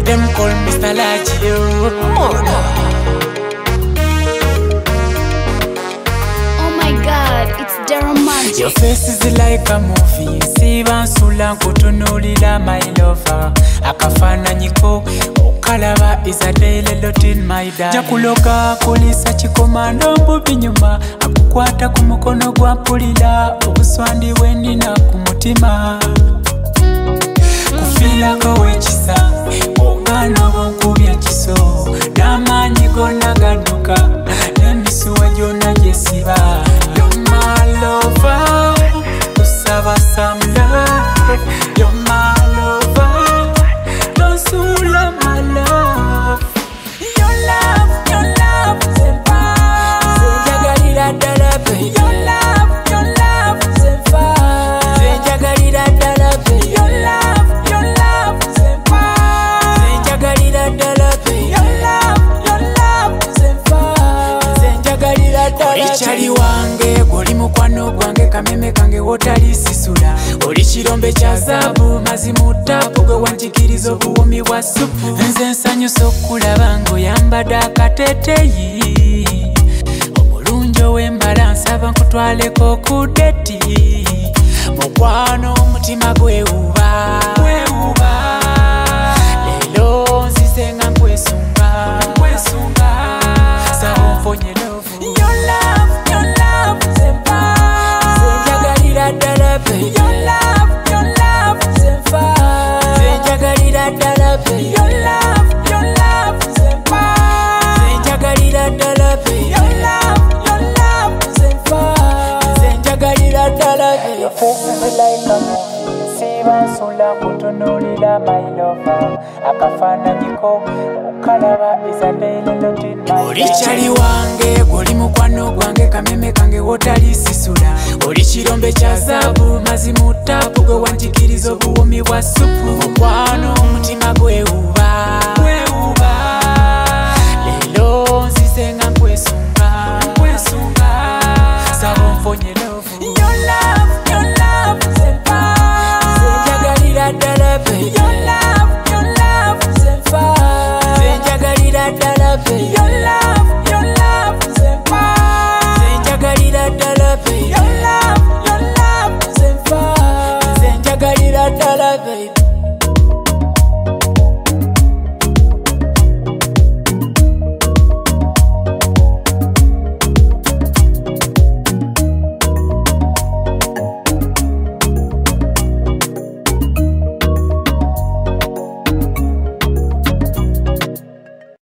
them call Mr. Lagio. Oh my God, it's Deromantic. Your face is like a movie. Siva nsula nkutunulira my lover. Akafananyiko okalaba is a daily lot in my diary. Jakuloka kulisa chikomando mbubi nyuma. Akukwata ku mukono gwa mpulira. Obuswandi bwenina ku mutima. Kufila kowe kisa omwana bonkubya kiso. N'amaanyi gonna gadduka n'emisuwa gyonna gyesiba. You're my lover, kusaba some love. You're my lover, donsula my love. Your love, sempa senjagalira ddala baby. Your love, sempa senjagalira ddala baby. Your love, sempa senjagalira ddala baby. Your love, sempa senjagalira ddala baby. Olichali wange guli mukwano gwange kameme kange wotali sisula. Oli kirombe kya zaabu mazimu ttapu gwe wanjikiriza obuwumi bwa supu. Nze nsanyusa okulaba ng'oyambadde akateteyi omulungi ow'embala nsaba nkutwaleko ku deti. Mukwano omutima gwewuba leero nzize nga nkwesunga sawa onfonye lovu. Your love, sempa senjagalira ddala baby. Your love, sempa senjagalira ddala baby. Your love, sempa senjagalira ddala baby. Your love, sempa senjagalira ddala baby. Your face is like a movie. Siba nsula nkutunulira my lover. Akafananyiko okalaba is a daily lot in my diary. Olichali wange guli mukwano gwange kameme kange wotali sisula. Oli kirombe kya zaabu mazimu ttapu gwe wanjikiriza obuwumi bwa supu. Mukwano